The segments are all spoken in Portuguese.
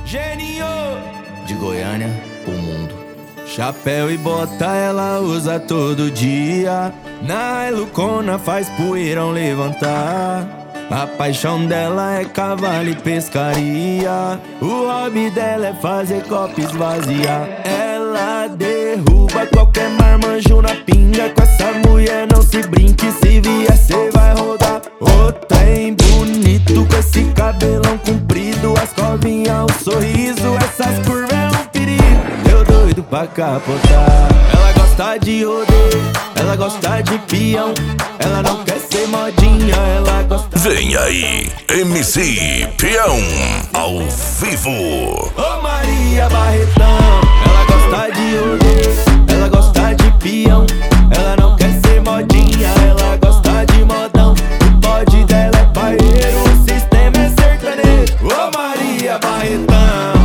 Geninho de Goiânia, o mundo. Chapéu e bota ela usa todo dia. Na Lucona faz poeirão levantar. A paixão dela é cavalo e pescaria. O hobby dela é fazer copo esvaziar. Ela derruba qualquer marmanjo na pinga. Com essa mulher não se brinque, se vier cê vai rodar. Ô trem bonito com esse cabelão comprido, as covinhas, o sorriso, essas curvas é um perigo. Eu doido pra capotar. Ela gosta de rodeio, ela gosta de peão. Ela não quer ser modinha, ela gosta. Vem aí, MC Peão, ao vivo. Ô Maria Barretão, ela gosta de rodeio, ela gosta de peão. Ela não quer ser modinha, ela gosta de modão. O bode dela é paeiro, o sistema é sertanejo. Ô Maria Barretão.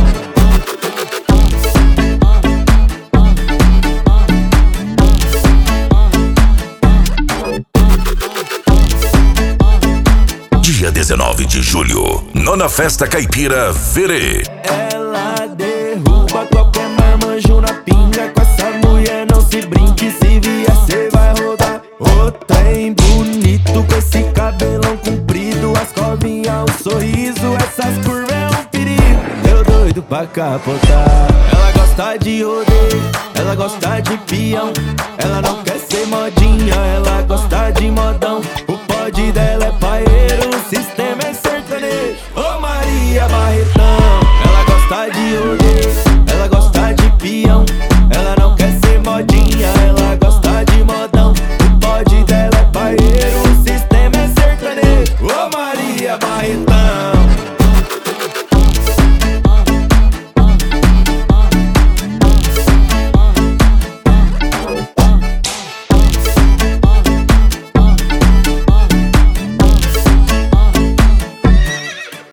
Dia 19 de julho, Nona Festa Caipira Verê. Ela derruba qualquer marmanjo na pinga. Com essa mulher não se brinque, se vier cê vai rodar. Ô trem bonito com esse cabelão comprido, as covinhas, o sorriso, essas curvas é um perigo. Eu doido pra capotar. Ela gosta de rodeio, ela gosta de peão. Ela não quer ser modinha, ela gosta de modão. O bode dela é paeiro,